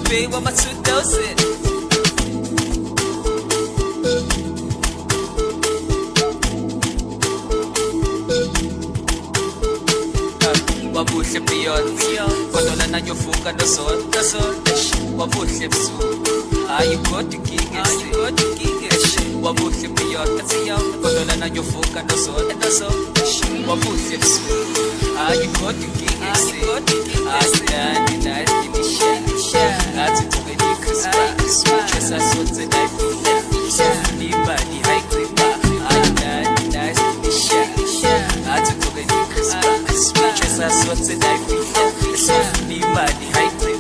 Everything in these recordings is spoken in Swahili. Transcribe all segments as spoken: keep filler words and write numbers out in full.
pay with my two thousand. Wabuhle beyond kodwa na nyofuka nosonto wabuhle busuku ayikhodi gigi ayikhodi gigi wabuhle beyond kodwa na nyofuka nosonto wabuhle busuku ayikhodi gigi ayikhodi gigi asiyani nice dinisha athi tokeni Christmas just as so tonight ni body high clip ayani nice dinisha athi tokeni Christmas just as so tonight so ni body high clip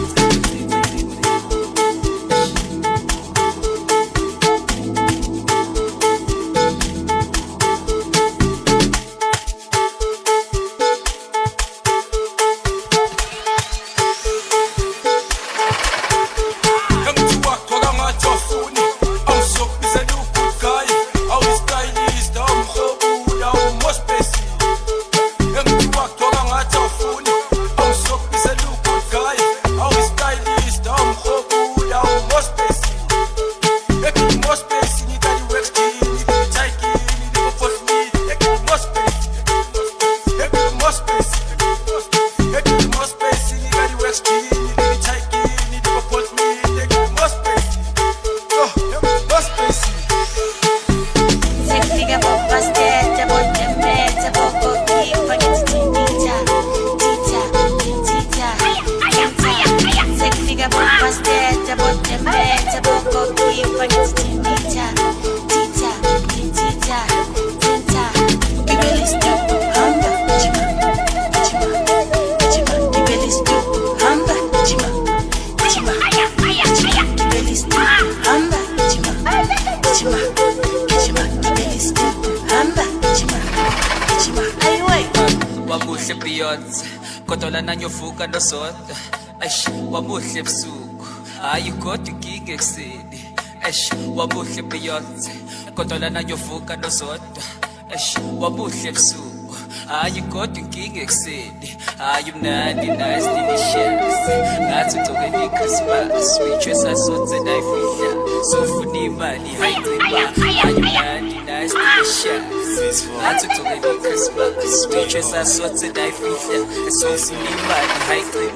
wabuhle beyond kodwa na nyofuka nosonto ash wabuhle busuku ayikhodi gigi ekseni ash wabuhle beyond kodwa na nyofuka nosonto ash wabuhle busuku ayikhodi gigi ekseni ayumnandi nice delicious ngathi tokeni Christmas we just as so tonight feel so funny money high clip ayumnandi nice delicious ngathi tokeni Christmas we just as so tonight feel so funny money high clip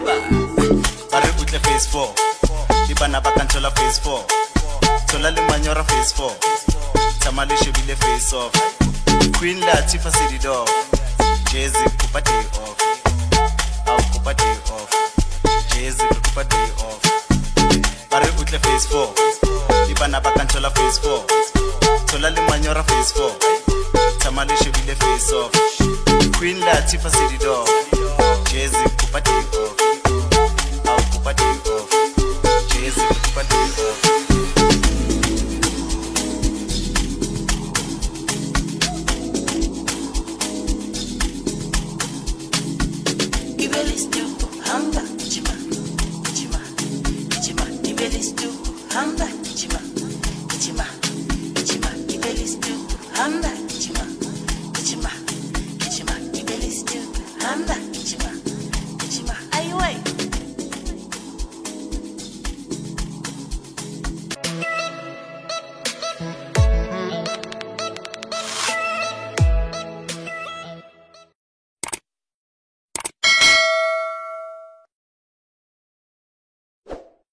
bare utle phase four ibana ba kantola phase four tola le manyora phase four tamale shebile phase off Queen Latifah city dog Jay-Z kupa day off au kupa day off Jay-Z kupa day off bare utle phase four ibana ba kantola phase four tola le manyora phase four tamale shebile phase off Queen Latifah city dog Jay-Z kupa day off au kupa day off Jay-Z kupa day off